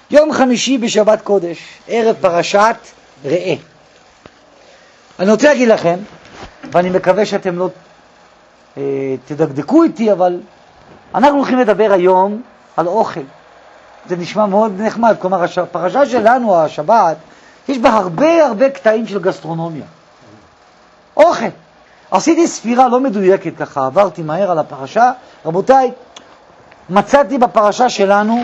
יום חמישי בשבת קודש, ערב פרשת ראה. אני רוצה להגיד לכם, ואני מקווה שאתם לא תדקדקו איתי, אבל אנחנו הולכים לדבר היום על אוכל. זה נשמע מאוד נחמד, כלומר הפרשה שלנו, השבת, יש בה הרבה קטעים של גסטרונומיה. אוכל. עשיתי ספירה לא מדויקת ככה, עברתי מהר על הפרשה. רבותיי, מצאתי בפרשה שלנו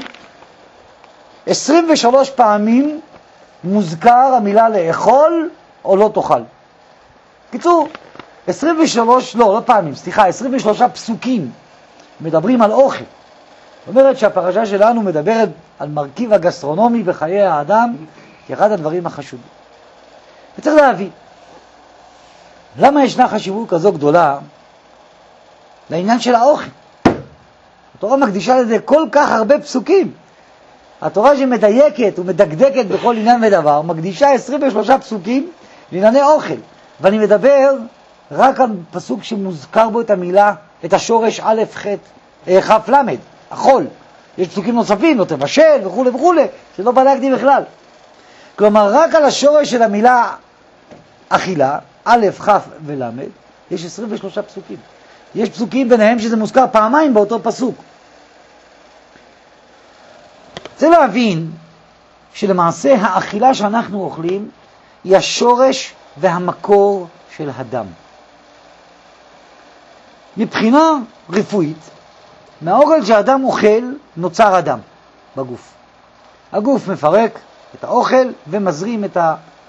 23 פעמים מוזכר המילה לאכול או לא תאכל. קיצור, 23 פסוקים מדברים על אוכל. זאת אומרת שהפרשה שלנו מדברת על מרכיב הגסטרונומי בחיי האדם כאחד הדברים החשובים. וצריך להבין, למה ישנה חשיבות כזו גדולה לעניין של האוכל? התורה מקדישה לזה כל כך הרבה פסוקים. התורה שמדייקת ומדקדקת בכל עניין ודבר, מקדישה 23 פסוקים לענייני אוכל. ואני מדבר רק על פסוק שמוזכר בו את המילה, את השורש א' ח' כ' ל', אכול. יש פסוקים נוספים, לא תבשל וכו' וכו', שלא בדקתי בכלל. כלומר, רק על השורש של המילה אכילה, א', כ' ול', יש 23 פסוקים. יש פסוקים ביניהם שזה מוזכר פעמיים באותו פסוק. צריך להבין שלמעשה האכילה שאנחנו אוכלים היא השורש והמקור של הדם. מבחינה רפואית, מהאוכל שהאדם אוכל נוצר הדם בגוף. הגוף מפרק את האוכל ומזרים את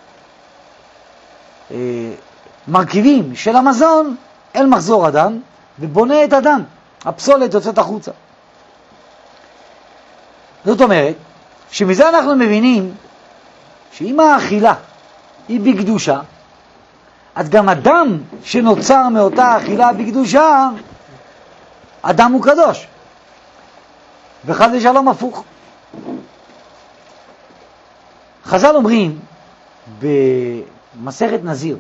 המרכיבים של המזון אל מחזור הדם ובונה את הדם. הפסולת יוצאת החוצה. זאת אומרת שמזה אנחנו מבינים שאם האכילה היא בקדושה, אז גם הדם שנוצר מאותה אכילה בקדושה, הדם הוא קדוש. וחד ושלום הפוך. חז"ל אומרים במסכת נזיר,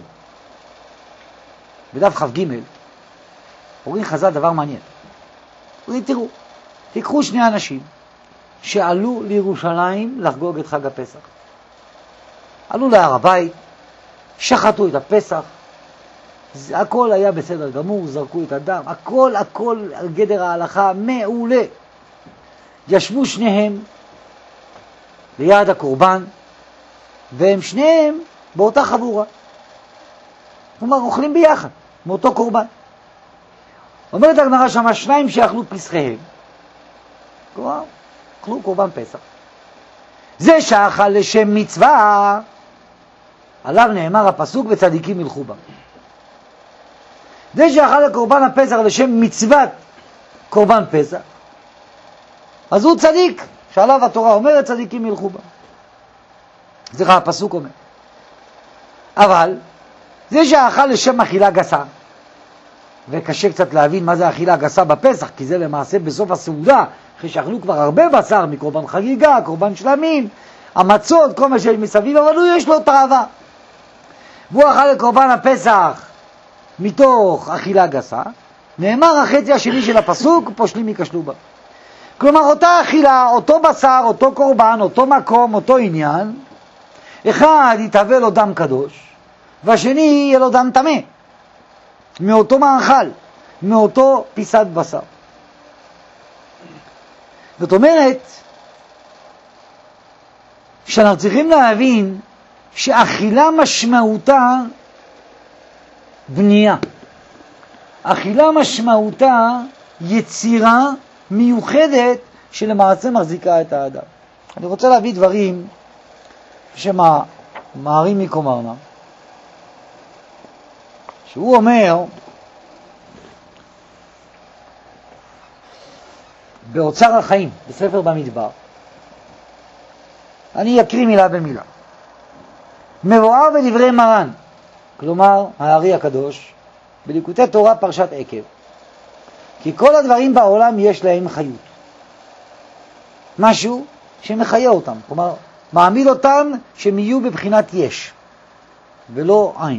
בדף כ"ג, אומרים חז"ל דבר מעניין. אומרים, תראו, תיקחו שני אנשים שעלו לירושלים לחגוג את חג הפסח. עלו להר הבית, שחטו את הפסח, הכל היה בסדר גמור, זרקו את הדם, הכל על גדר ההלכה מעולה. ישבו שניהם ליד הקורבן, והם שניהם באותה חבורה. כלומר, אוכלים ביחד, מאותו קורבן. אומרת הגמרא שמה שניים שאכלו פסחיהם, כלומר, אכלו קורבן פסח. זה שאכל לשם מצווה, עליו נאמר הפסוק וצדיקים ילכו בה. זה שאכל לקורבן הפסח לשם מצוות קורבן פסח, אז הוא צדיק, שעליו התורה אומרת צדיקים ילכו בה. זה הפסוק אומר. אבל זה שאכל לשם אכילה גסה, וקשה קצת להבין מה זה אכילה גסה בפסח, כי זה למעשה בסוף הסעודה, אחרי שאכלו כבר הרבה בשר מקורבן חגיגה, קורבן שלמים, המצות, כל מה שיש מסביב, אבל הוא יש לו תאווה. והוא אכל לקורבן הפסח מתוך אכילה גסה, נאמר החצי השני של הפסוק, פושלים ייכשלו בה. כלומר, אותה אכילה, אותו בשר, אותו קורבן, אותו מקום, אותו עניין, אחד יתהווה לו דם קדוש, והשני יהיה לו דם טמא, מאותו מאכל, מאותו פיסת בשר. זאת אומרת, שאנחנו צריכים להבין שאכילה משמעותה בנייה. אכילה משמעותה יצירה מיוחדת שלמעשה מחזיקה את האדם. אני רוצה להביא דברים שמערים מקומרנה, שהוא אומר באוצר החיים, בספר במדבר, אני אקריא מילה במילה. מבואר בדברי מרן, כלומר הארי הקדוש, בליקוטי תורה פרשת עקב, כי כל הדברים בעולם יש להם חיות. משהו שמחיה אותם, כלומר מעמיד אותם שהם יהיו בבחינת יש, ולא עין.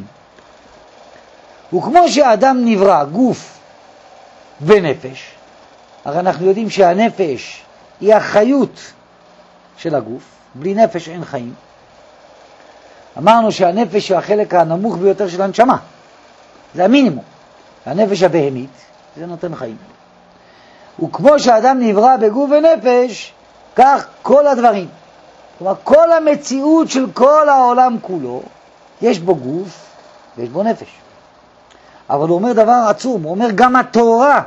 וכמו שהאדם נברא גוף ונפש, הרי אנחנו יודעים שהנפש היא החיות של הגוף, בלי נפש אין חיים. אמרנו שהנפש היא החלק הנמוך ביותר של הנשמה, זה המינימום. הנפש הבהמית, זה נותן חיים. וכמו שהאדם נברא בגוף ונפש, כך כל הדברים. כלומר, כל המציאות של כל העולם כולו, יש בו גוף ויש בו נפש. אבל הוא אומר דבר עצום, הוא אומר גם התורה,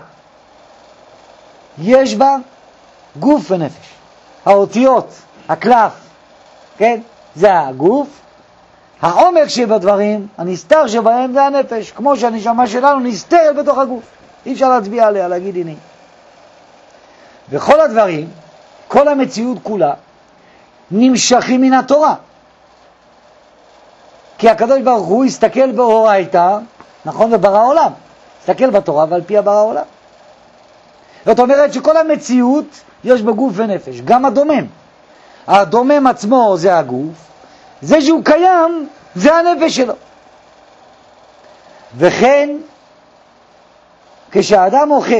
יש בה גוף ונפש. האותיות, הקלף, כן? זה הגוף. העומק שבדברים, הנסתר שבהם זה הנפש, כמו שהנשמה שלנו נסתרת בתוך הגוף. אי אפשר להצביע עליה, להגיד הנה. וכל הדברים, כל המציאות כולה, נמשכים מן התורה. כי הקדוש ברוך הוא הסתכל באורייתא, נכון, וברא עולם. הסתכל בתורה ועל פי ברא עולם. זאת אומרת שכל המציאות יש בגוף ונפש, גם הדומם. הדומם עצמו זה הגוף, זה שהוא קיים זה הנפש שלו. וכן, כשהאדם אוכל,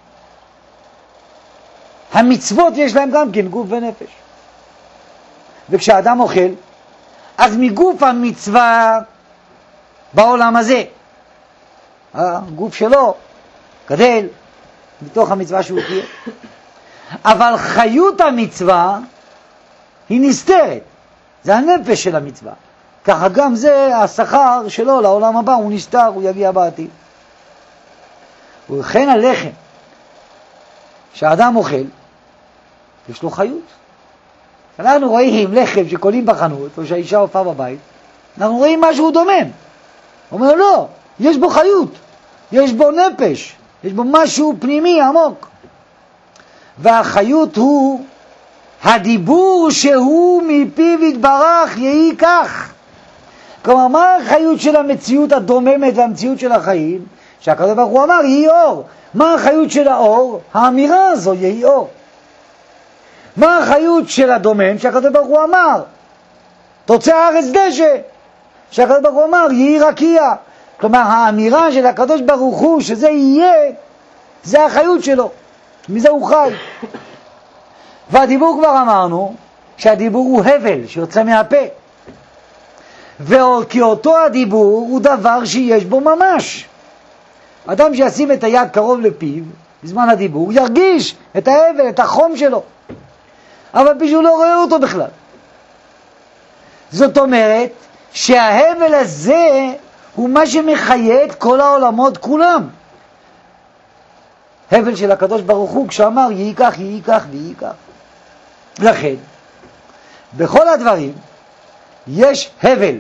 המצוות יש להם גם כן גוף ונפש. וכשהאדם אוכל, אז מגוף המצווה בעולם הזה, הגוף שלו גדל מתוך המצווה שהוא קיים. אבל חיות המצווה היא נסתרת, זה הנפש של המצווה. ככה גם זה השכר שלו לעולם הבא, הוא נסתר, הוא יגיע בעתיד. וכן הלחם שהאדם אוכל, יש לו חיות. אנחנו רואים לחם שקולים בחנות, או שהאישה הופעה בבית, אנחנו רואים משהו דומם. הוא אומר לא, יש בו חיות, יש בו נפש, יש בו משהו פנימי עמוק. והחיות הוא הדיבור שהוא מפיו יתברך יהי כך. כלומר, מה החיות של המציאות הדוממת והמציאות של החיים? שהקדוש ברוך הוא אמר יהי אור. מה החיות של האור? האמירה הזו יהי אור. מה החיות של הדומם? שהקדוש ברוך הוא אמר תוצא הארץ דשא. שהקדוש ברוך הוא אמר יהי רקיע. כלומר, האמירה של הקדוש ברוך הוא שזה יהיה, זה החיות שלו, מזה הוא חי. והדיבור כבר אמרנו שהדיבור הוא הבל שיוצא מהפה, כי אותו הדיבור הוא דבר שיש בו ממש. אדם שישים את היד קרוב לפיו בזמן הדיבור הוא ירגיש את ההבל, את החום שלו, אבל בשביל לא רואה אותו בכלל. זאת אומרת שההבל הזה הוא מה שמחיה את כל העולמות כולם. הבל של הקדוש ברוך הוא כשאמר יהי כך, יהי כך ויהי כך. לכן, בכל הדברים יש הבל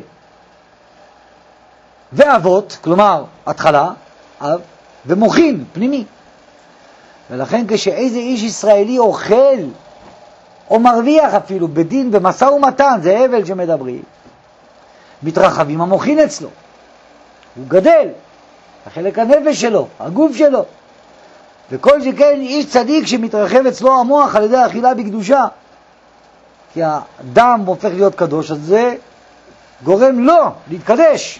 ואבות, כלומר התחלה, אב, ומוחין, פנימי. ולכן כשאיזה איש ישראלי אוכל, או מרוויח אפילו בדין, במשא ומתן, זה הבל שמדברים, מתרחבים המוחין אצלו. הוא גדל, החלק הנפש שלו, הגוף שלו. וכל שכן איש צדיק שמתרחב אצלו המוח על ידי אכילה בקדושה. כי הדם הופך להיות קדוש, אז זה גורם לו להתקדש.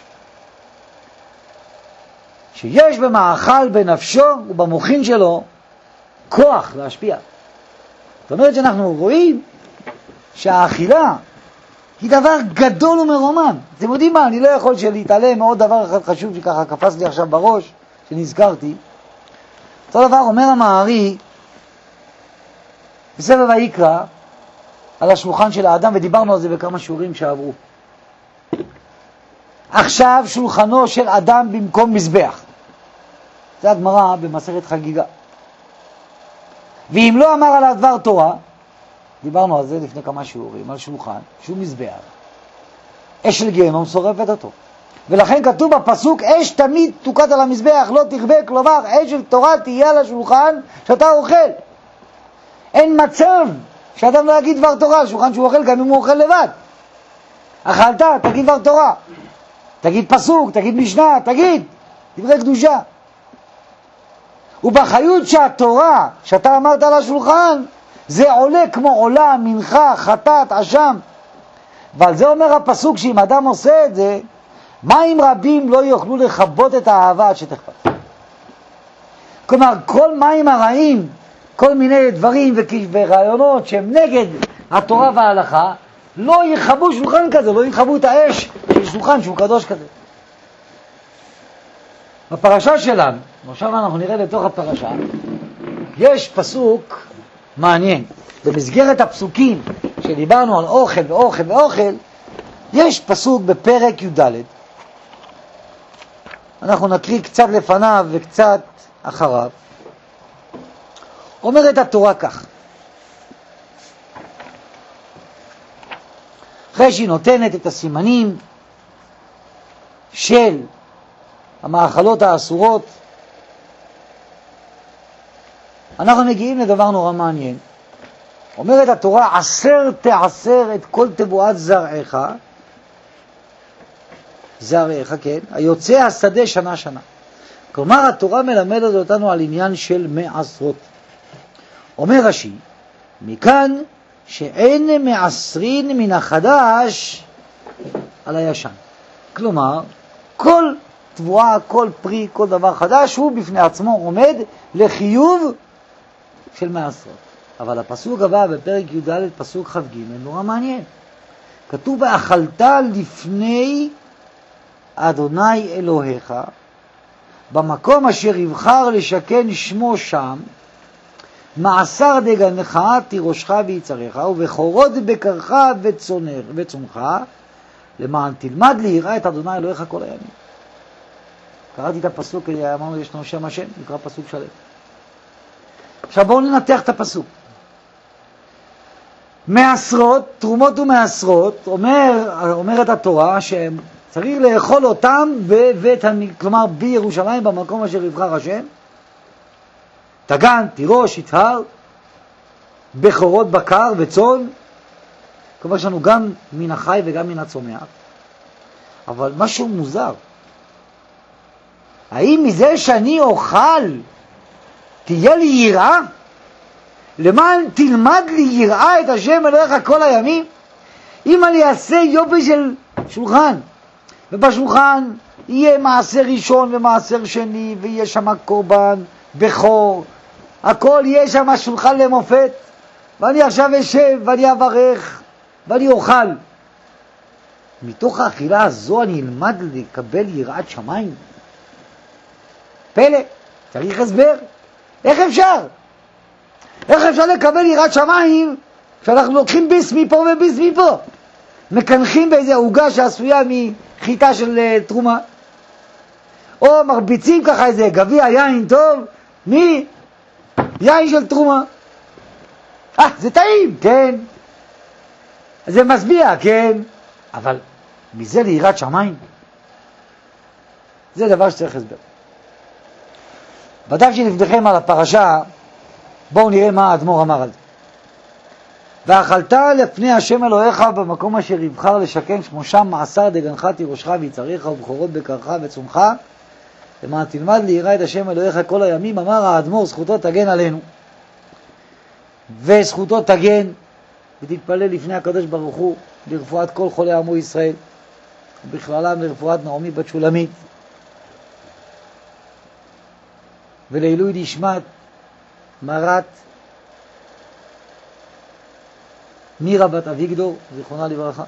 שיש במאכל בנפשו ובמוחין שלו כוח להשפיע. זאת אומרת שאנחנו רואים שהאכילה היא דבר גדול ומרומן. אתם יודעים מה? אני לא יכול להתעלם מעוד דבר אחד חשוב שככה קפץ לי עכשיו בראש, שנזכרתי. אותו דבר אומר המארי בספר ויקרא על השולחן של האדם, ודיברנו על זה בכמה שיעורים שעברו. עכשיו שולחנו של אדם במקום מזבח. זה הגמרא במסכת חגיגה. ואם לא אמר עליו דבר תורה, דיברנו על זה לפני כמה שיעורים, על שולחן שהוא מזבח, אש של גיהנום שורפת אותו. ולכן כתוב בפסוק אש תמיד תוקד על המזבח לא תכבה, כלומר אש של תורה תהיה על השולחן שאתה אוכל. אין מצב שאדם לא יגיד דבר תורה על שולחן שהוא אוכל, גם אם הוא אוכל לבד. אכלת, תגיד דבר תורה, תגיד פסוק, תגיד משנה, תגיד דברי קדושה. ובחיות שהתורה שאתה אמרת על השולחן זה עולה כמו עולה, מנחה, חטאת, אשם. ועל זה אומר הפסוק שאם אדם עושה את זה, מים רבים לא יוכלו לכבות את האהבה עד שתכפה. כלומר, כל מים הרעים, כל מיני דברים ורעיונות שהם נגד התורה וההלכה, לא יכבו שולחן כזה, לא יכבו את האש של שולחן שהוא קדוש כזה. בפרשה שלנו, עכשיו אנחנו נראה לתוך הפרשה, יש פסוק מעניין. במסגרת הפסוקים שדיברנו על אוכל ואוכל ואוכל, יש פסוק בפרק י"ד. אנחנו נקריא קצת לפניו וקצת אחריו. אומרת התורה כך, אחרי שהיא נותנת את הסימנים של המאכלות האסורות, אנחנו מגיעים לדבר נורא מעניין. אומרת התורה, עשר תעשר את כל תבואת זרעך, זרעך, כן, היוצא השדה שנה שנה. כלומר, התורה מלמדת אותנו על עניין של מעשרות. אומר רש"י, מכאן שאין מעשרין מן החדש על הישן. כלומר, כל תבואה, כל פרי, כל דבר חדש, הוא בפני עצמו עומד לחיוב של מעשרות. אבל הפסוק הבא בפרק י"ד, פסוק כ"ג, נורא מעניין. כתוב, ואכלת לפני אדוני אלוהיך, במקום אשר יבחר לשכן שמו שם, מעשר דגנך תירושך ויצריך, ובכורות בקרך וצונך, למען תלמד ליראה את אדוני אלוהיך כל הימים. קראתי את הפסוק, אמרנו יש לנו שם השם, נקרא פסוק שלם. עכשיו בואו ננתח את הפסוק. מעשרות, תרומות ומעשרות, אומרת התורה שצריך לאכול אותם בבית המקדש, כלומר בירושלים, במקום אשר יבחר השם. תגן, תירוש, יצהר, בכורות בקר וצאן. כלומר יש לנו גם מן החי וגם מן הצומח. אבל משהו מוזר. האם מזה שאני אוכל תהיה לי יראה? למען תלמד לי יראה את השם אלוהיך כל הימים? אם אני אעשה יופי של שולחן, ובשולחן יהיה מעשר ראשון ומעשר שני, ויהיה שם קורבן, בכור, הכל יהיה שם שולחן למופת, ואני עכשיו אשב ואני אברך ואני אוכל. מתוך האכילה הזו אני אלמד לקבל יראת שמיים? פלא, צריך הסבר. איך אפשר? איך אפשר לקבל יראת שמיים כשאנחנו לוקחים ביס מפה וביס מפה? מקנחים באיזה עוגה שעשויה מחיטה של תרומה, או מרביצים ככה איזה גביע יין טוב מיין של תרומה. זה טעים, כן, זה משביע, כן, אבל מזה ליראת שמיים? זה דבר שצריך הסבר. בדף שנפתחם על הפרשה, בואו נראה מה האדמו"ר אמר על זה. ואכלת לפני השם אלוהיך במקום אשר יבחר לשכן שמו שם, מעשר דגנך תירושך ויצריך, ובכורות בקרך וצונך, למען תלמד ליראה את השם אלוהיך כל הימים. אמר האדמו"ר, זכותו תגן עלינו, וזכותו תגן ותתפלל לפני הקדוש ברוך הוא לרפואת כל חולי עמו ישראל, ובכללם לרפואת נעמי בת שולמית, ולעילוי נשמת מרת נירה בת אביגדור, זיכרונה לברכה.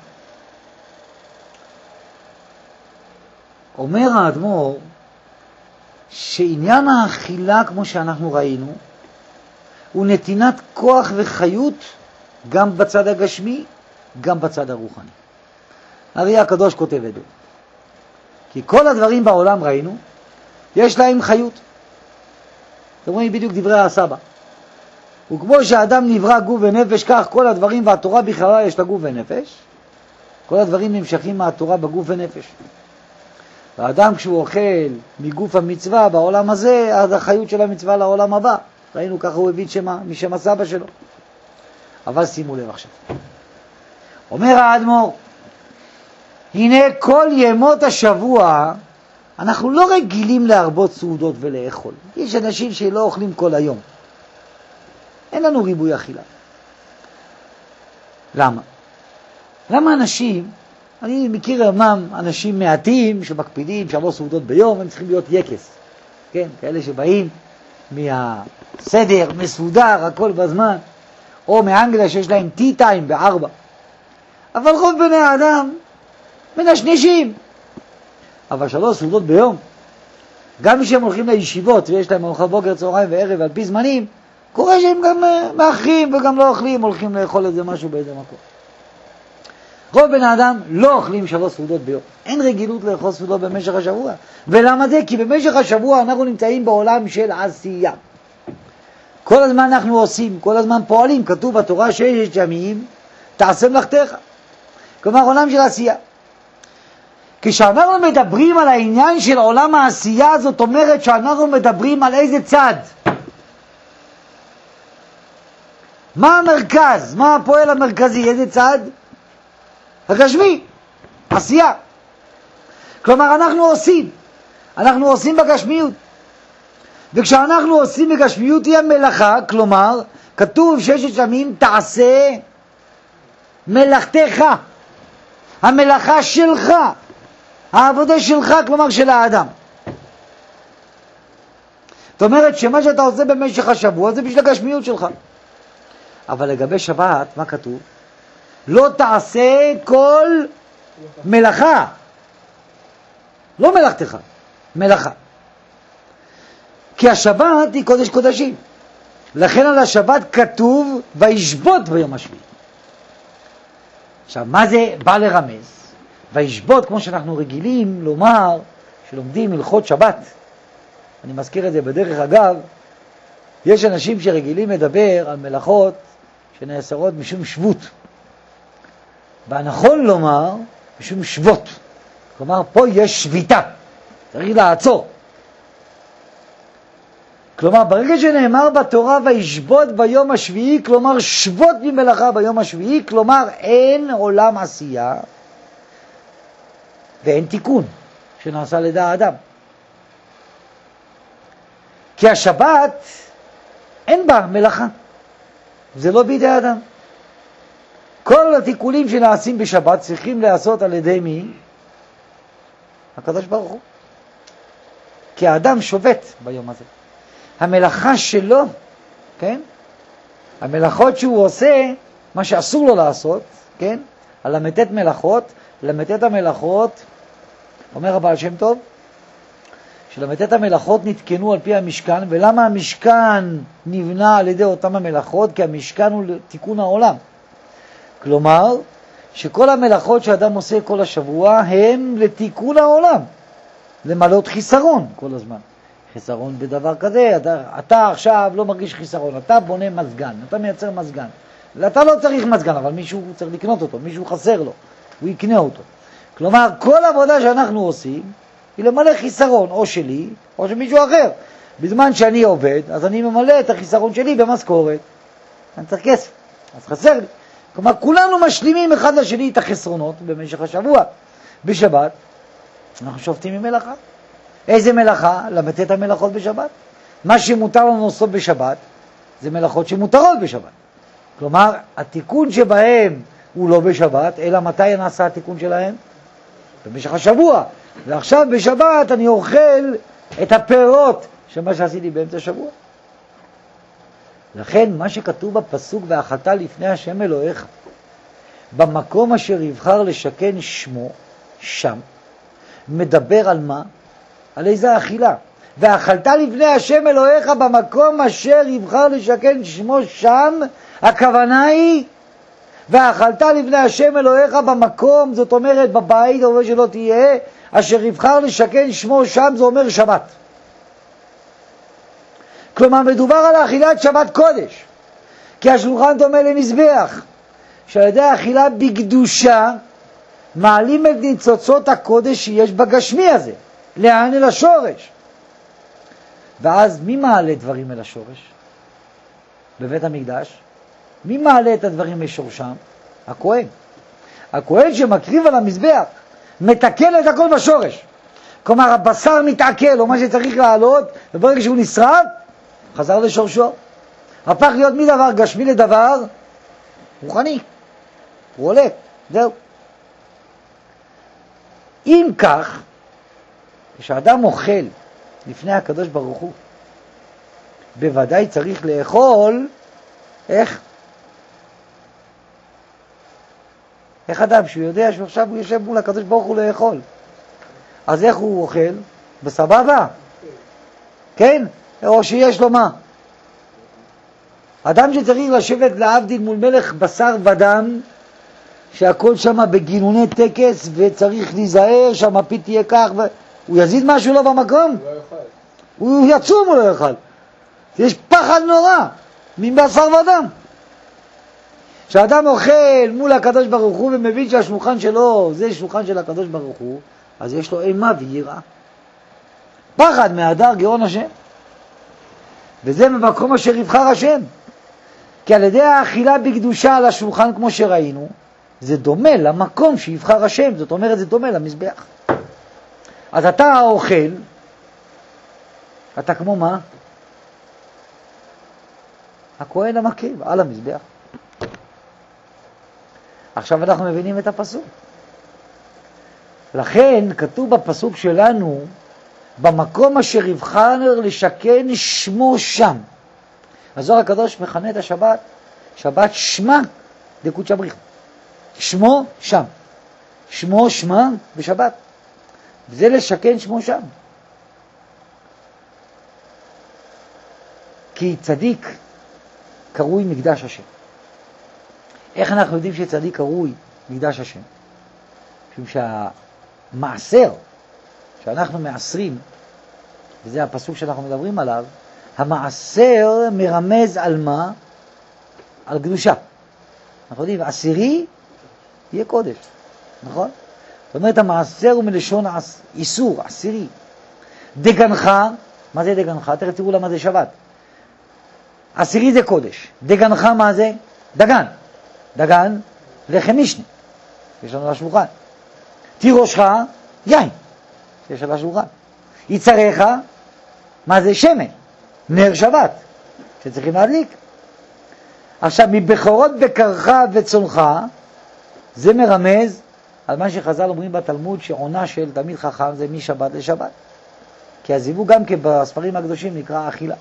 אומר האדמו"ר שעניין האכילה, כמו שאנחנו ראינו, הוא נתינת כוח וחיות גם בצד הגשמי, גם בצד הרוחני. הרי הקדוש כותב את זה. כי כל הדברים בעולם ראינו, יש להם חיות. אתם רואים בדיוק דברי הסבא. וכמו שהאדם נברא גוף ונפש, כך כל הדברים והתורה בכללה יש לה גוף ונפש. כל הדברים נמשכים מהתורה בגוף ונפש. והאדם כשהוא אוכל מגוף המצווה בעולם הזה, אז החיות של המצווה לעולם הבא. ראינו ככה הוא הביא שמה, משם הסבא שלו. אבל שימו לב עכשיו. אומר האדמו"ר, הנה כל ימות השבוע, אנחנו לא רגילים להרבות סעודות ולאכול. יש אנשים שלא אוכלים כל היום. אין לנו ריבוי אכילה. למה? למה אנשים, אני מכיר אמנם אנשים מעטים שמקפידים 3 סעודות ביום, הם צריכים להיות יקס. כן, כאלה שבאים מהסדר, מסודר, הכל בזמן. או מאנגליה שיש להם tea time ב-4. אבל רוב בני האדם מנשנשים. אבל 3 סעודות ביום, גם מי שהם הולכים לישיבות ויש להם ארוחת בוקר, צהריים וערב על פי זמנים, קורה שהם גם מאחרים וגם לא אוכלים, הולכים לאכול איזה משהו באיזה מקום. רוב בני האדם לא אוכלים 3 סעודות ביום. אין רגילות לאכול סעודות במשך השבוע. ולמה זה? כי במשך השבוע אנחנו נמצאים בעולם של עשייה. כל הזמן אנחנו עושים, כל הזמן פועלים. כתוב בתורה 6 ימים תעשה מלאכתך. כלומר עולם של עשייה. כשאנחנו מדברים על העניין של עולם העשייה, זאת אומרת שאנחנו מדברים על איזה צד? מה המרכז? מה הפועל המרכזי? איזה צד? הגשמי, עשייה. כלומר אנחנו עושים בגשמיות. וכשאנחנו עושים בגשמיות היא המלאכה, כלומר כתוב 6 ימים תעשה מלאכתך, המלאכה שלך, העבודה שלך, כלומר של האדם. זאת אומרת שמה שאתה עושה במשך השבוע זה בשביל הגשמיות שלך. אבל לגבי שבת, מה כתוב? לא תעשה כל מלאכה. לא מלאכתך, מלאכה. כי השבת היא קודש קודשים. לכן על השבת כתוב וישבות ביום השביעי. עכשיו, מה זה בא לרמז? וישבות, כמו שאנחנו רגילים לומר, שלומדים הלכות שבת. אני מזכיר את זה בדרך אגב, יש אנשים שרגילים לדבר על מלאכות שנאסרות משום שבות. והנכון לומר משום שבות. כלומר, פה יש שביתה. צריך לעצור. כלומר, ברגע שנאמר בתורה וישבות ביום השביעי, כלומר שבות ממלאכה ביום השביעי, כלומר אין עולם עשייה ואין תיקון שנעשה לידי האדם. כי השבת אין בה מלאכה. זה לא בידי האדם. כל התיקונים שנעשים בשבת צריכים לעשות על ידי מי? הקדוש ברוך הוא. כי האדם שובת ביום הזה. המלאכה שלו, כן? המלאכות שהוא עושה, מה שאסור לו לעשות, כן? הל"ט מלאכות, ל"ט המלאכות, אומר הבעל שם טוב, של"ט המלאכות נתקנו על פי המשכן, ולמה המשכן נבנה על ידי אותם המלאכות? כי המשכן הוא תיקון העולם. כלומר, שכל המלאכות שאדם עושה כל השבוע הם לתיקון העולם, למלות חיסרון כל הזמן. חיסרון בדבר כזה, אתה עכשיו לא מרגיש חיסרון, אתה בונה מזגן, אתה מייצר מזגן. אתה לא צריך מזגן, אבל מישהו צריך לקנות אותו, מישהו חסר לו, הוא יקנה אותו. כלומר, כל עבודה שאנחנו עושים היא למלא חיסרון, או שלי, או של מישהו אחר. בזמן שאני עובד, אז אני ממלא את החיסרון שלי במשכורת. אני צריך כסף, אז חסר לי. כלומר, כולנו משלימים אחד לשני את החסרונות במשך השבוע. בשבת, אנחנו שופטים ממלאכה. איזה מלאכה? ל"ט המלאכות בשבת. מה שמותר לנו לעשות בשבת, זה מלאכות שמותרות בשבת. כלומר, התיקון שבהם הוא לא בשבת, אלא מתי נעשה התיקון שלהם? במשך השבוע. ועכשיו בשבת אני אוכל את הפירות של מה שעשיתי באמצע השבוע. לכן מה שכתוב בפסוק ואכלת לפני השם אלוהיך, במקום אשר יבחר לשכן שמו, שם, מדבר על מה? על איזה אכילה. ואכלת לפני השם אלוהיך במקום אשר יבחר לשכן שמו שם, הכוונה היא, ואכלת לפני השם אלוהיך במקום, זאת אומרת בבית, או שלא תהיה, אשר יבחר לשכן שמו שם, זה אומר שבת. כלומר, מדובר על אכילת שבת קודש. כי השולחן דומה למזבח, שעל ידי האכילה בקדושה, מעלים את ניצוצות הקודש שיש בגשמי הזה. לאן? אל השורש. ואז מי מעלה דברים אל השורש? בבית המקדש. מי מעלה את הדברים לשורשם? הכהן. הכהן שמקריב על המזבח, מתקל את הכל בשורש. כלומר, הבשר מתעכל, או מה שצריך לעלות, וברגע שהוא נשרף, חזר לשורשו. הפך להיות מדבר גשמי לדבר רוחני. הוא עולה, זהו. אם כך, כשאדם אוכל לפני הקדוש ברוך הוא, בוודאי צריך לאכול, איך? איך אדם שהוא יודע שעכשיו הוא יושב מול הקדוש ברוך הוא לאכול, אז איך הוא אוכל? בסבבה? כן? או שיש לו מה? אדם שצריך לשבת להבדיל מול מלך בשר ודם, שהכל שם בגינוני טקס וצריך להיזהר שהמפית תהיה כך, הוא יזיד משהו לא במקום? הוא יצום, הוא לא יאכל. יש פחד נורא מבשר ודם. כשאדם אוכל מול הקדוש ברוך הוא ומבין שהשולחן שלו זה שולחן של הקדוש ברוך הוא, אז יש לו אימה ויראה. פחד מהדר גאון השם. וזה במקום אשר יבחר השם. כי על ידי האכילה בקדושה על השולחן כמו שראינו, זה דומה למקום שיבחר השם, זאת אומרת זה דומה למזבח. אז אתה אוכל, אתה כמו מה? הכהן המקריב על המזבח. עכשיו אנחנו מבינים את הפסוק. לכן כתוב בפסוק שלנו, במקום אשר יבחר לשכן שמו שם. הזוהר הקדוש מכנה את השבת, שבת שמה דקודשא בריך. שמו שם. שמו שמה בשבת. וזה לשכן שמו שם. כי צדיק קרוי מקדש השם. איך אנחנו יודעים שצדיק קרוי מקדש השם? משום שהמעשר שאנחנו מעשרים, וזה הפסוק שאנחנו מדברים עליו, המעשר מרמז על מה? על קדושה. אנחנו יודעים, עשירי יהיה קודש, נכון? זאת אומרת, המעשר הוא מלשון איסור, עשירי. דגנך, מה זה דגנך? תכף תראו למה זה שבת. עשירי זה קודש. דגנך מה זה? דגן. דגן, לחם משנה. יש לנו לשולחן. תירושך, יין. יש על השולחן. יצריך, מה זה? שמן. נר שבת. שצריכים להדליק. עכשיו, מבכורות בקרך וצונך, זה מרמז על מה שחז"ל אומרים בתלמוד, שעונה של תלמיד חכם זה משבת לשבת. כי הזיווג גם כן בספרים הקדושים נקרא אכילה.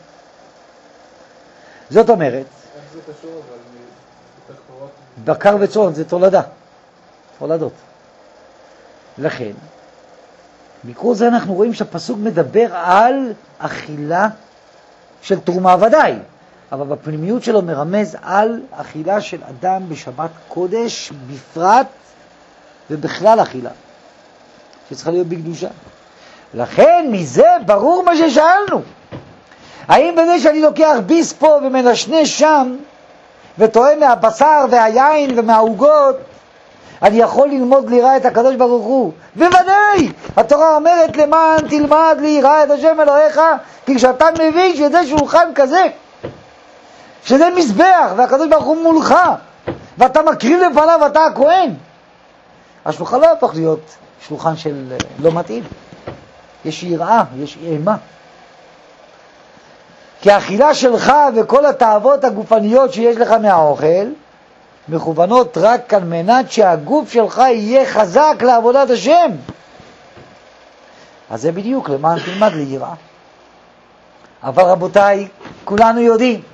זאת אומרת, איך זה קשור אבל מבכורות? בקר וצאן זה תולדה, תולדות. לכן, בקרוא זה אנחנו רואים שהפסוק מדבר על אכילה של תרומה ודאי, אבל בפנימיות שלו מרמז על אכילה של אדם בשבת קודש בפרט ובכלל אכילה, שצריכה להיות בקדושה. לכן מזה ברור מה ששאלנו. האם בזה שאני לוקח ביס פה ומנשנה שם וטועם מהבשר והיין ומהעוגות, אני יכול ללמוד ליראה את הקדוש ברוך הוא? בוודאי! התורה אומרת למען תלמד ליראה את השם אלוהיך, כי כשאתה מבין שזה שולחן כזה, שזה מזבח והקדוש ברוך הוא מולך, ואתה מקריב לפניו ואתה הכהן, השולחן לא הפך להיות שולחן של לא מתאים. יש יראה, יש אימה. כי האכילה שלך וכל התאוות הגופניות שיש לך מהאוכל מכוונות רק על מנת שהגוף שלך יהיה חזק לעבודת השם. אז זה בדיוק למען תלמד ליראה. אבל רבותיי, כולנו יודעים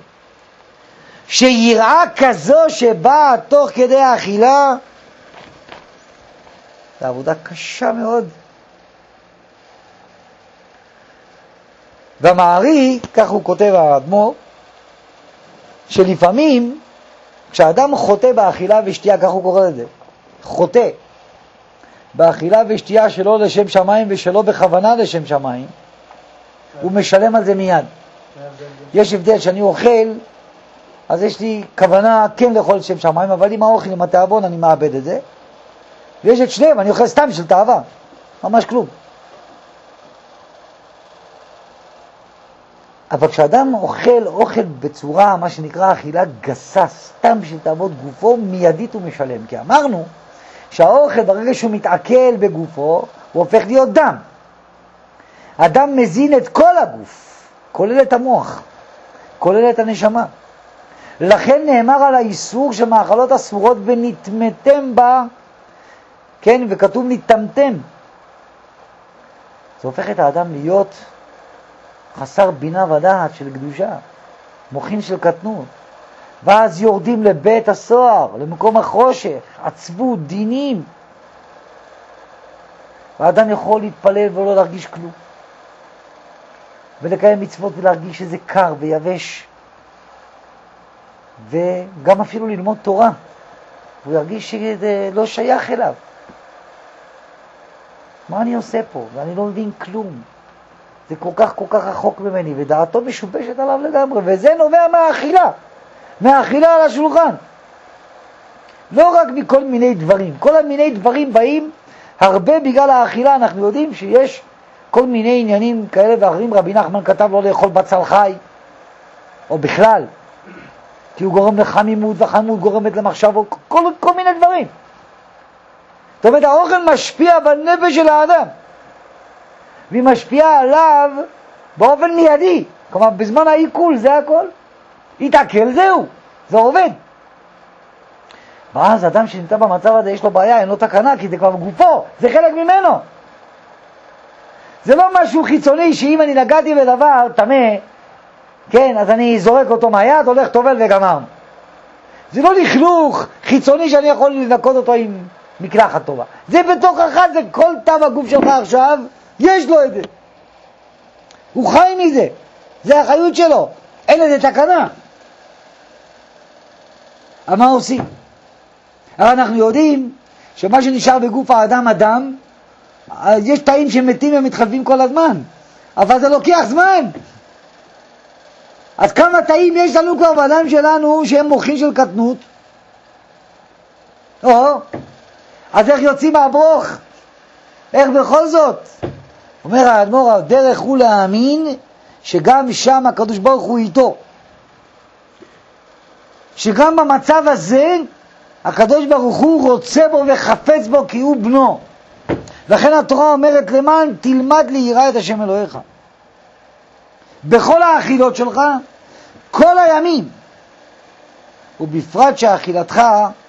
שיראה כזו שבאה תוך כדי האכילה זה עבודה קשה מאוד. במערי, כך הוא כותב האדמו"ר, שלפעמים כשאדם חוטא באכילה ושתייה, כך הוא קורא לזה, חוטא באכילה ושתייה שלא לשם שמיים ושלא בכוונה לשם שמיים, הוא משלם על זה מיד. יש הבדל שאני אוכל, אז יש לי כוונה כן לאכול לשם שמיים, אבל עם האוכל, עם התאבון, אני מאבד את זה. ויש את שניהם, אני אוכל סתם של תאווה, ממש כלום. אבל כשאדם אוכל בצורה, מה שנקרא אכילה גסה, סתם בשביל תאוות גופו, מיידית הוא משלם. כי אמרנו שהאוכל ברגע שהוא מתעכל בגופו, הוא הופך להיות דם. אדם מזין את כל הגוף, כולל את המוח, כולל את הנשמה. לכן נאמר על האיסור שמאכלות אסורות ונתמתם בה, כן, וכתוב נתמתם. זה הופך את האדם להיות חסר בינה ודעת של קדושה, מוחין של קטנות. ואז יורדים לבית הסוהר, למקום החושך, עצבות, דינים. והאדם יכול להתפלל ולא להרגיש כלום. ולקיים מצוות ולהרגיש שזה קר ויבש. וגם אפילו ללמוד תורה. הוא ירגיש שזה לא שייך אליו. מה אני עושה פה? ואני לא מבין כלום. זה כל כך רחוק ממני, ודעתו משובשת עליו לגמרי, וזה נובע מהאכילה. מהאכילה על השולחן. לא רק מכל מיני דברים. כל מיני דברים באים הרבה בגלל האכילה. אנחנו יודעים שיש כל מיני עניינים כאלה ואחרים. רבי נחמן כתב לא לאכול בצל חי, או בכלל, כי הוא גורם לחמימות, והחמימות גורמת למחשבות, כל מיני דברים. זאת אומרת, האוכל משפיע בנפש של האדם, והיא משפיעה עליו באופן מיידי. כלומר, בזמן העיכול, זה הכל. יתעכל, זהו, זה עובד. ואז אדם שנמצא במצב הזה, יש לו בעיה, אין לו תקנה, כי זה כבר גופו, זה חלק ממנו. זה לא משהו חיצוני שאם אני נגעתי בדבר טמא, כן, אז אני זורק אותו מהיד, הולך טובל וגמר. זה לא לכלוך חיצוני שאני יכול לנקות אותו עם מקלחת טובה. זה בתוך אחד, זה כל תא בגוף שלך עכשיו, יש לו את זה. הוא חי מזה, זה החיות שלו, אין לזה תקנה. אבל מה עושים? אבל אנחנו יודעים שמה שנשאר בגוף האדם אדם, יש תאים שמתים ומתחלפים כל הזמן, אבל זה לוקח זמן. אז כמה תאים יש לנו כבר באדם שלנו שהם מוחים של קטנות? אז איך יוצאים מהברוך? איך בכל זאת? אומר האדמו"ר, הדרך הוא להאמין שגם שם הקדוש ברוך הוא איתו, שגם במצב הזה הקדוש ברוך הוא רוצה בו וחפץ בו כי הוא בנו. לכן התורה אומרת למען תלמד ליראה את השם אלוהיך בכל האכילות שלך כל הימים, ובפרט שאכילתך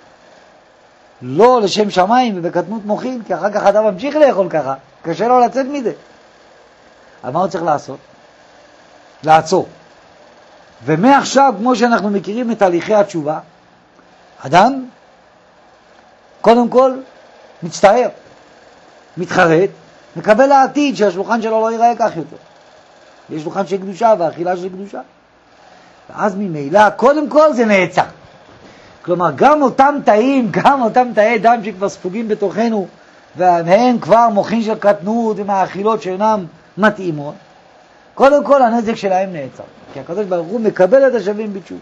לא לשם שמיים ובקטנות מוחין, כי אחר כך אדם ממשיך לאכול ככה, קשה לו לצאת מזה. אבל מה הוא צריך לעשות? לעצור. ומעכשיו, כמו שאנחנו מכירים את תהליכי התשובה, אדם קודם כל מצטער, מתחרט, מקבל לעתיד שהשולחן שלו לא ייראה כך יותר. יש שולחן של קדושה והאכילה של קדושה. ואז ממילא, קודם כל זה נעצר. כלומר, גם אותם תאי דם שכבר ספוגים בתוכנו, והם כבר מוחין של קטנות ומהאכילות שאינם מתאימות, קודם כל הנזק שלהם נעצר. כי הקדוש ברוך הוא מקבל את השווים בתשובה.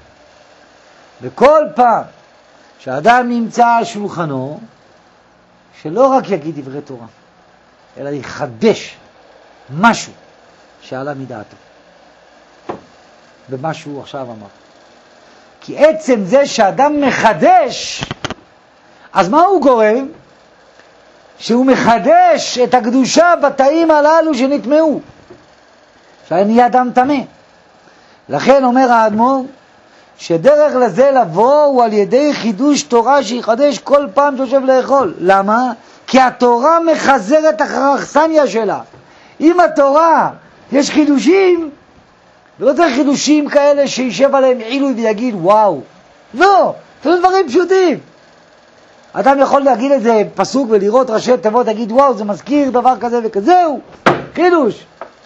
וכל פעם שאדם נמצא על שולחנו, שלא רק יגיד דברי תורה, אלא יחדש משהו שעלה מדעתו. במה שהוא עכשיו אמר. כי עצם זה שאדם מחדש, אז מה הוא גורם? שהוא מחדש את הקדושה בתאים הללו שנטמעו. שאני אדם טמא. לכן אומר האדמו"ר, שדרך לזה לבוא הוא על ידי חידוש תורה שיחדש כל פעם שיושב לאכול. למה? כי התורה מחזרת אחר האכסניה שלה. אם התורה יש חידושים, ולא צריך חידושים כאלה שישב עליהם עילוי ויגיד וואו. לא, זה דברים פשוטים. אדם יכול להגיד את זה פסוק ולראות ראשי תיבות, להגיד וואו, זה מזכיר דבר כזה וכזהו. חידוש.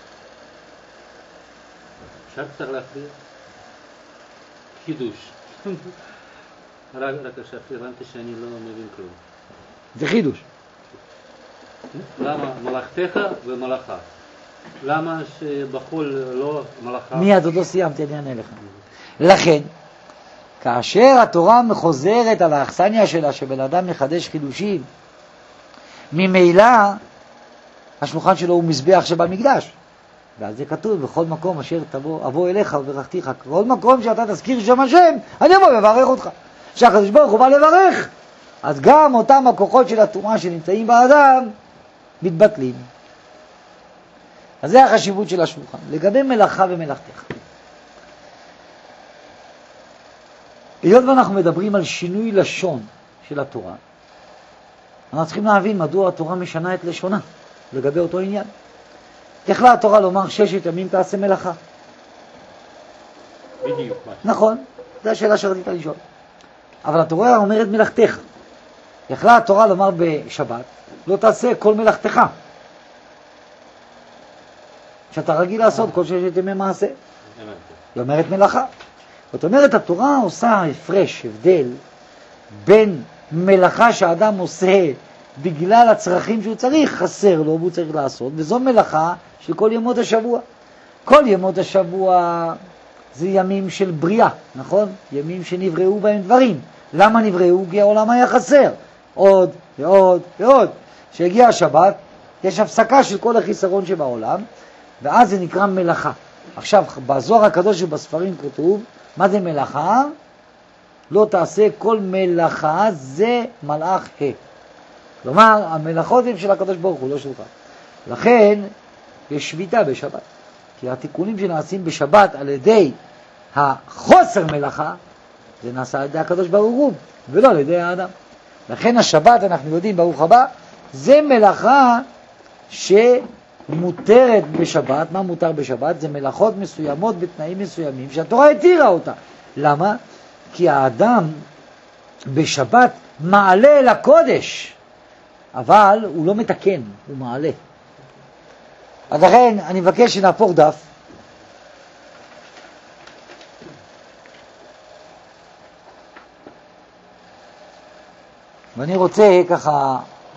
עכשיו צריך להכריע חידוש. רק עכשיו הבנתי שאני לא מבין כלום. זה חידוש. למה מלאכתך ומלאכה? למה שבחול לא מלאכה? מיד עוד לא סיימתי, אני אענה לך. לכן, כאשר התורה מחוזרת על האכסניה שלה, שבן אדם מחדש חידושים, ממילא השולחן שלו הוא מזבח שבמקדש. ועל זה כתוב, בכל מקום אשר אבוא אליך וברכתיך, כל מקום שאתה תזכיר שם השם, אני אבוא וברך אותך. שהקדוש ברוך הוא בא לברך, אז גם אותם הכוחות של הטומאה שנמצאים באדם מתבטלים. אז זה החשיבות של השולחן. לגבי מלאכה ומלאכתך. היות ואנחנו מדברים על שינוי לשון של התורה, אנחנו צריכים להבין מדוע התורה משנה את לשונה לגבי אותו עניין. יכלה התורה לומר 6 ימים תעשה מלאכה. בדיוק. נכון. זו השאלה שרצית לשאול. אבל התורה אומרת מלאכתך. יכלה התורה לומר בשבת, לא תעשה כל מלאכתך. שאתה רגיל לעשות כל ששת ימי מעשה. היא אומרת מלאכה. זאת אומרת, התורה עושה הפרש, הבדל, בין מלאכה שהאדם עושה בגלל הצרכים שהוא צריך, חסר לו והוא צריך לעשות, וזו מלאכה של כל ימות השבוע. כל ימות השבוע זה ימים של בריאה, נכון? ימים שנבראו בהם דברים. למה נבראו? כי העולם היה חסר. עוד ועוד ועוד. כשהגיע השבת, יש הפסקה של כל החיסרון שבעולם, ואז זה נקרא מלאכה. עכשיו, בזוהר הקדוש ובספרים כתוב, מה זה מלאכה? לא תעשה כל מלאכה, זה מלאך ה'. כלומר, המלאכות הם של הקדוש ברוך הוא, לא שלך. לכן, יש שביתה בשבת. כי התיקונים שנעשים בשבת על ידי החוסר מלאכה, זה נעשה על ידי הקדוש ברוך הוא, ולא על ידי האדם. לכן השבת, אנחנו יודעים, ברוך הבא, זה מלאכה שמותרת בשבת. מה מותר בשבת? זה מלאכות מסוימות בתנאים מסוימים שהתורה התירה אותה. למה? כי האדם בשבת מעלה לקודש, אבל הוא לא מתקן, הוא מעלה. אז לכן אני מבקש שנהפוך דף. ואני רוצה ככה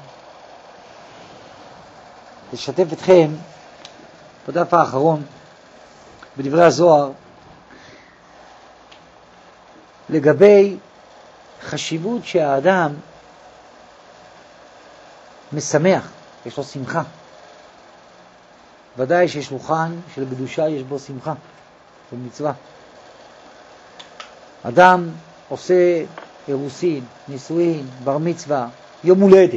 לשתף אתכם בדף האחרון בדברי הזוהר לגבי חשיבות שהאדם משמח, יש לו שמחה. ודאי ששולחן של קדושה יש בו שמחה, זה מצווה. אדם עושה אירוסין, נישואין, בר מצווה, יום הולדת.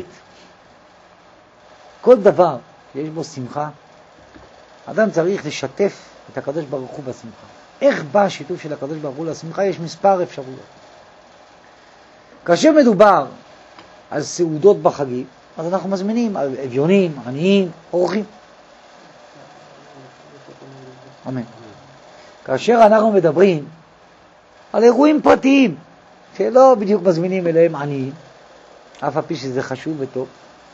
כל דבר שיש בו שמחה, אדם צריך לשתף את הקדוש ברוך הוא בשמחה. איך בא השיתוף של הקדוש ברוך הוא לשמחה? יש מספר אפשרויות. כאשר מדובר על סעודות בחגים, אז אנחנו מזמינים אביונים, עניים, אורחים. אמן. כאשר אנחנו מדברים על אירועים פרטיים, שלא בדיוק מזמינים אליהם עניים, אף על פי שזה חשוב וטוב,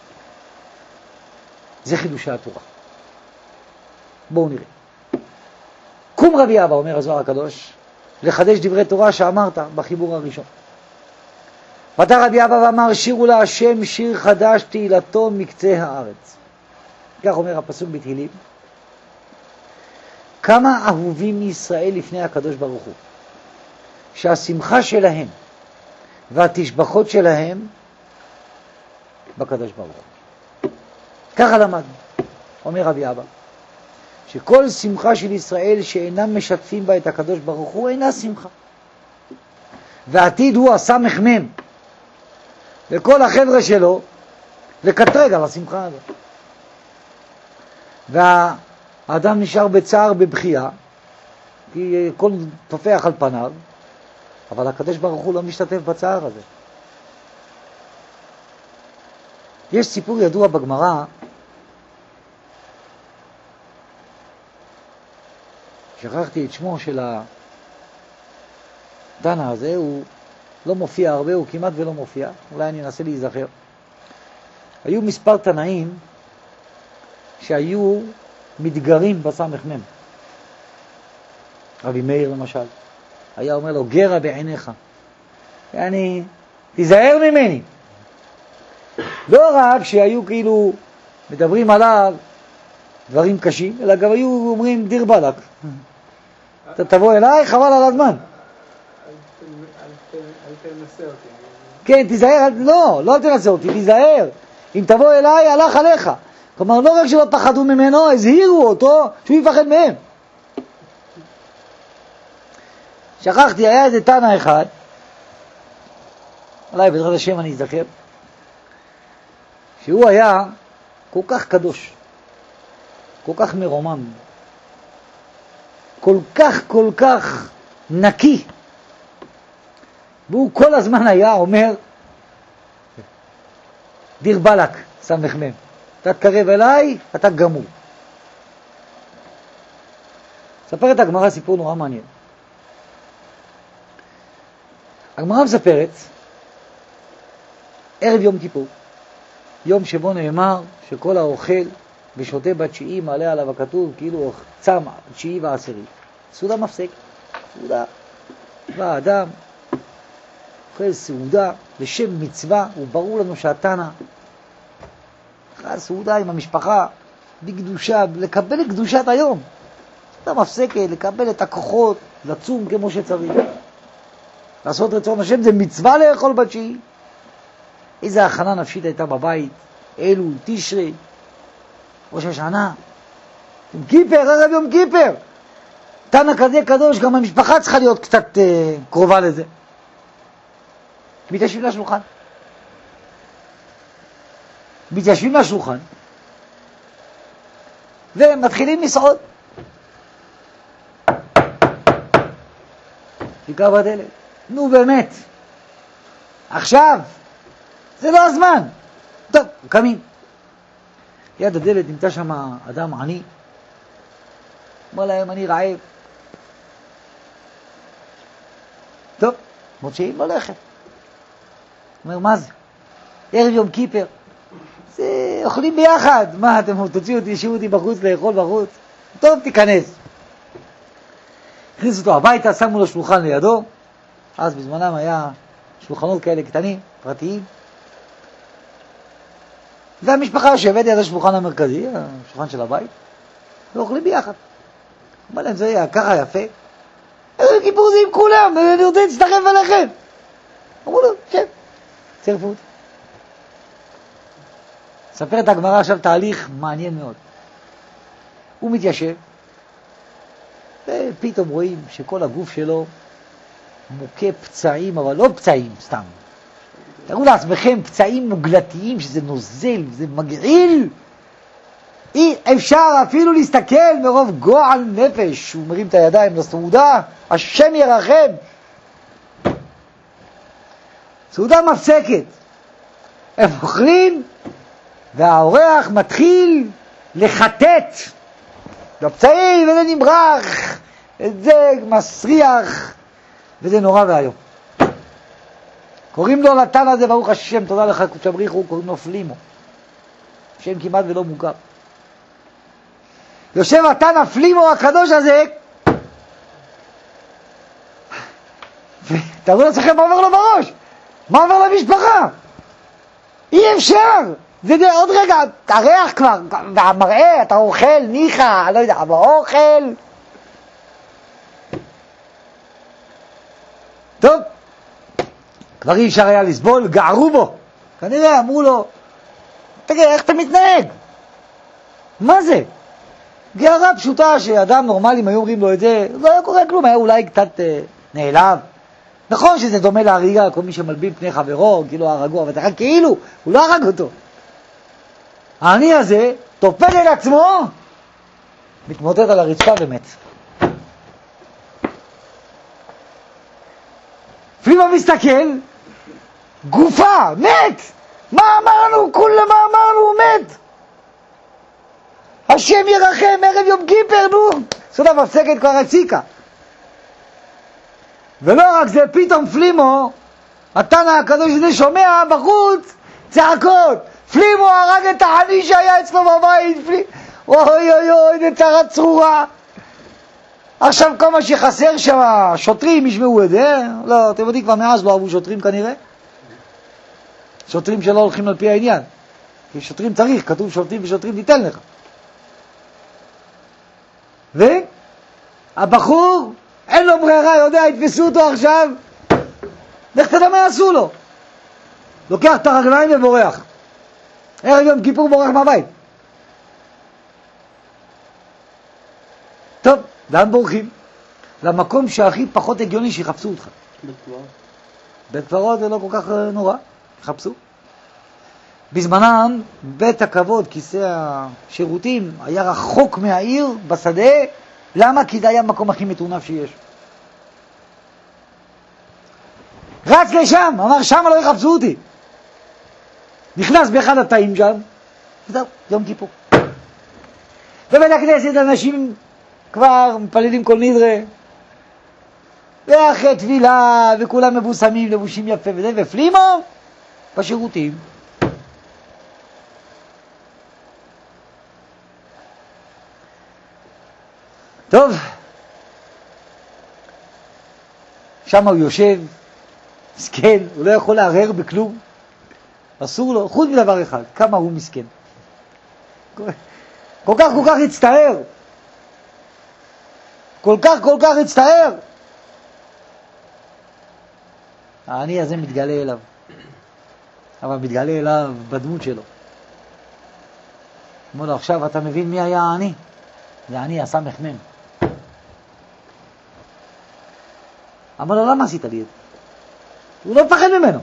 זה חידושי התורה. בואו נראה. קום רבי אבא, אומר הזוהר הקדוש, לחדש דברי תורה שאמרת בחיבור הראשון. פתח רבי אבא ואמר, שירו להשם שיר חדש תהילתו מקצה הארץ. כך אומר הפסוק בתהילים. כמה אהובים מישראל לפני הקדוש ברוך הוא, שהשמחה שלהם והתשבחות שלהם בקדוש ברוך הוא. ככה למד, אומר רבי אבא, שכל שמחה של ישראל שאינם משתפים בה את הקדוש ברוך הוא אינה שמחה. והעתיד הוא הסמך מם לכל החבר'ה שלו לקטרג על השמחה הזאת. והאדם נשאר בצער בבכייה, כי כל תופח על פניו, אבל הקדוש ברוך הוא לא משתתף בצער הזה. יש סיפור ידוע בגמרא, שכחתי את שמו של התנא הזה, הוא לא מופיע הרבה, הוא כמעט ולא מופיע, אולי אני אנסה להיזכר. היו מספר תנאים שהיו מתגרים בסמ"ם. רבי מאיר למשל, היה אומר לו, גרה בעיניך, יעני, תיזהר ממני. לא רק שהיו כאילו מדברים עליו דברים קשים, אלא גם היו אומרים דיר בלק. אתה תבוא אליי, חבל על הזמן. אל תנסה אותי. כן, תיזהר, לא תנסה אותי, תיזהר. אם תבוא אליי, הלך עליך. כלומר, לא רק שלא פחדו ממנו, הזהירו אותו שהוא יפחד מהם. שכחתי, היה איזה תנא אחד, אולי בעזרת השם אני אזכר, שהוא היה כל כך קדוש, כל כך מרומם, כל כך נקי, והוא כל הזמן היה אומר, דיר בלק, סמך מם, אתה תקרב אליי, אתה גמור. ספר את הגמרא סיפור נורא מעניין. הגמרא מספרת, ערב יום כיפור, יום שבו נאמר שכל האוכל ושותה בתשיעי מעלה עליו הכתוב כאילו צם בתשיעי ועשירי. סעודה מפסק, סעודה, בא אדם, אוכל סעודה לשם מצווה, וברור לנו שהתנא אכל סעודה עם המשפחה בקדושה, לקבל את קדושת היום. סעודה מפסקת, לקבל את הכוחות, לצום כמו שצריך. לעשות רצון השם זה מצווה לאכול בתשיעי. איזה הכנה נפשית הייתה בבית, אלול, תשרי, ראש השנה, יום כיפר, ערב יום כיפר. תנא כזה קדוש, גם המשפחה צריכה להיות קצת קרובה לזה. מתיישבים לשולחן. מתיישבים לשולחן, ומתחילים לסעוד. תקרא בדלת. נו באמת, עכשיו, זה לא הזמן. טוב, קמים. ליד הדלת נמצא שם אדם עני. אומר להם, אני רעב. טוב, מוציאים לו לחם. אומר, מה זה? ערב יום כיפר. זה אוכלים ביחד. מה, אתם תוציאו אותי, תשאירו אותי בחוץ לאכול בחוץ? טוב, תיכנס. הכניסו אותו הביתה, שמו לו שולחן לידו. אז בזמנם היה שולחנות כאלה קטנים, פרטיים. והמשפחה יושבת ליד השולחן המרכזי, השולחן של הבית, ואוכלים ביחד. אמר להם, זה היה ככה יפה. ערב כיפור זה עם כולם, אני רוצה להצטרף עליכם. אמרו לו, כן, צרפו אותי. ספרת הגמרא עכשיו תהליך מעניין מאוד. הוא מתיישב, ופתאום רואים שכל הגוף שלו מוכה פצעים, אבל לא פצעים סתם. תראו לעצמכם פצעים מוגלתיים, שזה נוזל, זה מגעיל. אי אפשר אפילו להסתכל מרוב גועל נפש. הוא מרים את הידיים לסעודה, השם ירחם. סעודה מפסקת. הם אוכלים, והאורח מתחיל לחטט. בפצעים, וזה נמרח, וזה מסריח, וזה נורא והיום. קוראים לו לתנא הזה, ברוך השם, תודה לך, קודש בריחו, קוראים לו פלימו. שם כמעט ולא מוכר. יושב התנא פלימו הקדוש הזה, ותראו לעצמכם מה עובר לו בראש, מה עובר למשפחה. אי אפשר. זה עוד רגע, הריח כבר, והמראה, אתה אוכל, ניחא, לא יודע, אבל אוכל. טוב, כבר אי אפשר היה לסבול, גערו בו. כנראה אמרו לו, תגיד, איך אתה מתנהג? מה זה? גערה פשוטה שאדם נורמלי, היו אומרים לו את זה, לא היה קורה כלום, היה אולי קצת נעלב. נכון שזה דומה להריגה, כל מי שמלבין פני חברו, כאילו הרגו, אבל תראה כאילו, הוא לא הרג אותו. העני הזה תופל אל עצמו, מתמוטט על הרצפה ומת. פלימו מסתכל, גופה, מת! מה אמרנו? כולה מה אמרנו? הוא מת! השם ירחם, ערב יום כיפר, נו! סעודה מפסקת כבר הציקה. ולא רק זה, פתאום פלימו, התנא הקדוש הזה שומע בחוץ צעקות. פלימו הרג את העני שהיה אצלו בבית, אוי אוי אוי, זה צרה צרורה. עכשיו כל מה שחסר שם, שוטרים ישמעו את זה, לא, אתם יודעים כבר מאז לא אהבו שוטרים כנראה. שוטרים שלא הולכים על פי העניין. כי שוטרים צריך, כתוב שוטרים ושוטרים ניתן לך. והבחור, אין לו ברירה, יודע, יתפסו אותו עכשיו, לך תדע מה יעשו לו. לוקח את הרגליים ובורח. ערב יום כיפור בורח מהבית. טוב, לאן בורחים? למקום שהכי פחות הגיוני שיחפשו אותך. בית קברות. בית קברות זה לא כל כך נורא, יחפשו. בזמנם בית הכבוד, כיסא השירותים, היה רחוק מהעיר בשדה. למה? כי זה היה המקום הכי מטונף שיש. רץ לשם, אמר שם לא יחפשו אותי. נכנס באחד התאים שם, וזהו, יום כיפור. ובית הכנסת אנשים כבר מפללים כל נדרה, ואחרי תפילה, וכולם מבוסמים, לבושים יפה וזה, ופלימו בשירותים. טוב, שם הוא יושב, מסכן, הוא לא יכול לערער בכלום, אסור לו, חוץ מדבר אחד, כמה הוא מסכן. כל כך הצטער, כל כך הצטער. העני הזה מתגלה אליו, אבל מתגלה אליו בדמות שלו. אומר לו, עכשיו אתה מבין מי היה העני? זה העני הסמ"ם. אמר לו, למה עשית לי את זה? הוא לא מפחד ממנו.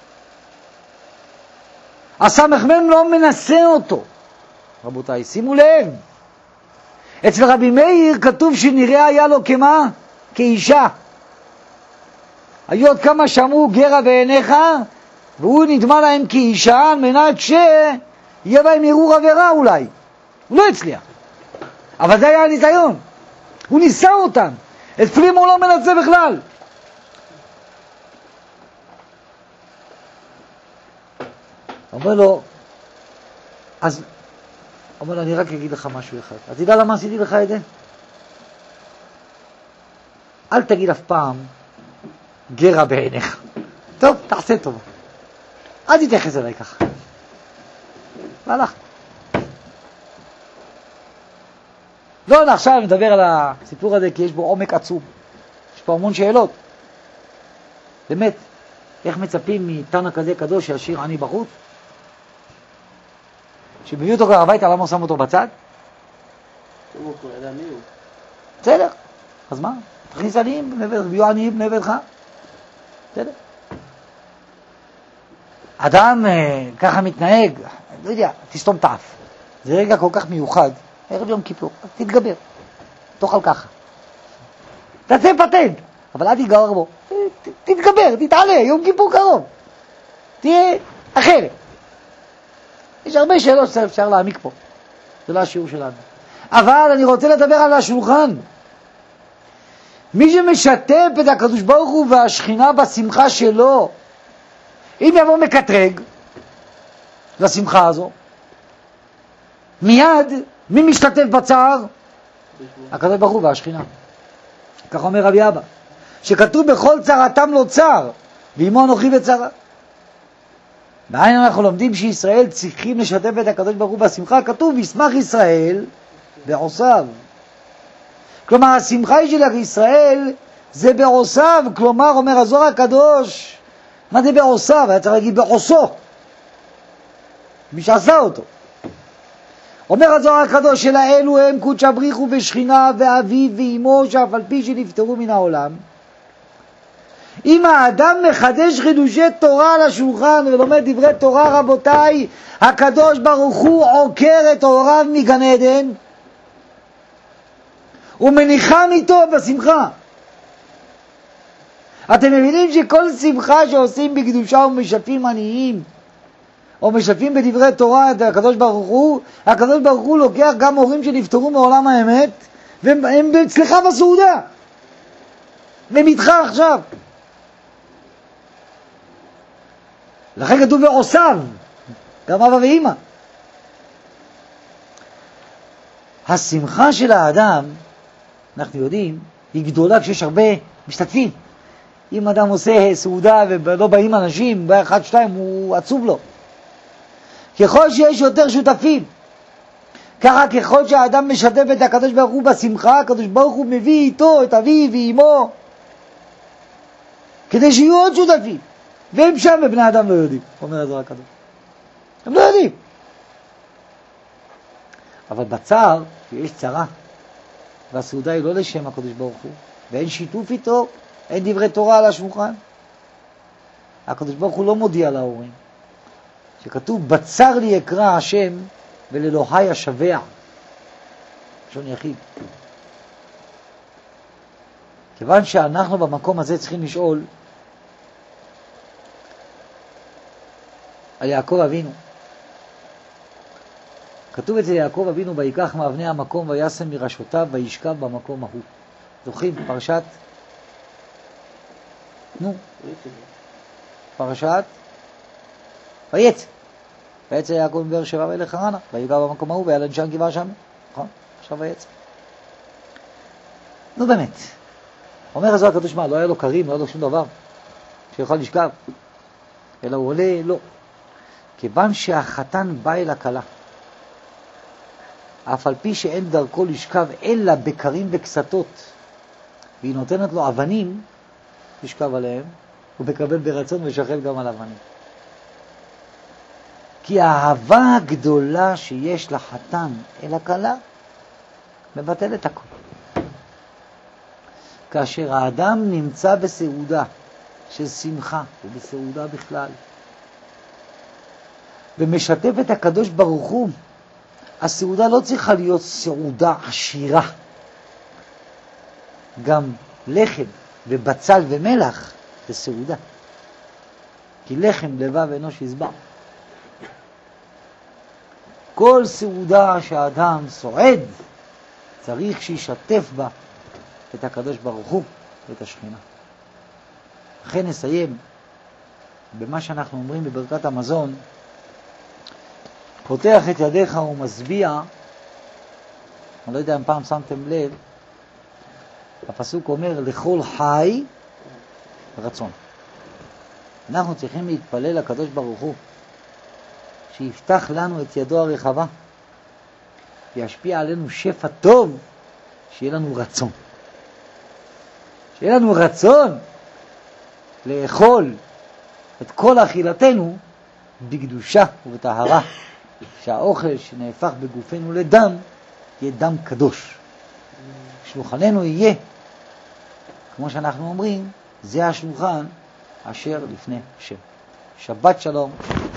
הסמ"ם לא מנסה אותו. רבותיי, שימו לב. אצל רבי מאיר כתוב שנראה היה לו כמה? כאישה. היו עוד כמה שאמרו גרה בעיניך, והוא נדמה להם כאישה, על מנת שיהיה בהם ערעור עבירה אולי. הוא לא הצליח. אבל זה היה הניסיון. הוא ניסה אותם. את פלימו הוא לא מנסה בכלל. אומר לו, אז, אומר לו, אני רק אגיד לך משהו אחד. אז תדע למה עשיתי לך את זה? אל תגיד אף פעם גרה בעיניך. טוב, תעשה טוב. אל תתייחס אליי ככה. והלך. לא, עכשיו נדבר על הסיפור הזה, כי יש בו עומק עצום. יש פה המון שאלות. באמת, איך מצפים מתנא כזה קדוש שישאיר עני בחוץ? שבביא אותו כבר הביתה, למה הוא שם אותו בצד? הוא כבר ידע מי הוא. בסדר, אז מה? תכניס עניים, ביו עניים בני ביתך. בסדר. אדם ככה מתנהג, לא יודע, תסתום את האף. זה רגע כל כך מיוחד, ערב יום כיפור, אז תתגבר, תאכל ככה. תעשה פטנט, אבל אל תתגבר בו. תתגבר, תתעלה, יום כיפור קרוב. תהיה אחרת. יש הרבה שאלות שאפשר להעמיק פה. זה לא השיעור שלנו. אבל אני רוצה לדבר על השולחן. מי שמשתף את הקדוש ברוך הוא והשכינה בשמחה שלו, אם יבוא מקטרג לשמחה הזו, מיד מי משתתף בצער? הקדוש ברוך הוא והשכינה. כך אומר רבי אבא, שכתוב בכל צרתם לא צר, ועמו אנוכי בצרה. מאין אנחנו לומדים שישראל צריכים לשתף את הקדוש ברוך הוא בשמחה? כתוב, ישמח ישראל בעושיו. כלומר, השמחה של ישראל זה בעושיו. כלומר, אומר הזוהר הקדוש, מה זה בעושיו? היה צריך להגיד בעושו. מי שעשה אותו. אומר הזוהר הקדוש, של האלו הם קודש הבריחו בשכינה ואביו ואימו, שאף על פי שנפטרו מן העולם. אם האדם מחדש חידושי תורה על השולחן ולומד דברי תורה, רבותיי, הקדוש ברוך הוא עוקר את אוריו מגן עדן ומניחם איתו בשמחה. אתם מבינים שכל שמחה שעושים בקדושה ומשתפים עניים או משתפים בדברי תורה את הקדוש ברוך הוא לוקח גם הורים שנפטרו מעולם האמת והם אצלך בסעודה והם איתך עכשיו. לכן כתוב בעושיו, גם אבא ואמא. השמחה של האדם, אנחנו יודעים, היא גדולה כשיש הרבה משתתפים. אם אדם עושה סעודה ולא באים אנשים, בא אחד, שתיים, הוא עצוב לו. ככל שיש יותר שותפים, ככה ככל שהאדם משתף את הקדוש ברוך הוא בשמחה, הקדוש ברוך הוא מביא איתו את אביו ואמו, כדי שיהיו עוד שותפים. והם שם בבני אדם לא יודעים, אומר הזוהר הקדוש. הם לא יודעים. אבל בצער, שיש צרה, והסעודה היא לא לשם הקדוש ברוך הוא, ואין שיתוף איתו, אין דברי תורה על השולחן. הקדוש ברוך הוא לא מודיע להורים, שכתוב, בצר לי יקרא השם ולאלוהי אשבע. לשון יחיד. כיוון שאנחנו במקום הזה צריכים לשאול, על יעקב אבינו. כתוב אצל יעקב אבינו, ויקח מאבני המקום וישם מראשותיו וישכב במקום ההוא. זוכרים? פרשת נו, פרשת ויצא. ויצא יעקב מבאר שבע וילך חרנה, ויגע במקום ההוא וילד שם גבעה שם. נכון? עכשיו ויצא. נו באמת. אומר הזוהר הקדוש, מה, לא היה לו קרים, לא היה לו שום דבר שיכול לשכב, אלא הוא עולה, לא. כיוון שהחתן בא אל הכלה, אף על פי שאין דרכו לשכב אלא בקרים וקסתות, והיא נותנת לו אבנים לשכב עליהם, הוא מקבל ברצון ושחל גם על אבנים. כי האהבה הגדולה שיש לחתן אל הכלה מבטלת הכל. כאשר האדם נמצא בסעודה של שמחה ובסעודה בכלל, ומשתף את הקדוש ברוך הוא, הסעודה לא צריכה להיות סעודה עשירה. גם לחם ובצל ומלח זה סעודה. כי לחם לבב אנוש ישבע. כל סעודה שהאדם סועד, צריך שישתף בה את הקדוש ברוך הוא ואת השכינה. לכן נסיים במה שאנחנו אומרים בברכת המזון, פותח את ידיך ומשביע. אני לא יודע אם פעם שמתם לב, הפסוק אומר לכל חי רצון. אנחנו צריכים להתפלל לקדוש ברוך הוא שיפתח לנו את ידו הרחבה, וישפיע עלינו שפע טוב, שיהיה לנו רצון. שיהיה לנו רצון לאכול את כל אכילתנו בקדושה ובטהרה, שהאוכל שנהפך בגופנו לדם יהיה דם קדוש. שלוחננו יהיה, כמו שאנחנו אומרים, זה השולחן אשר לפני השם. שבת שלום.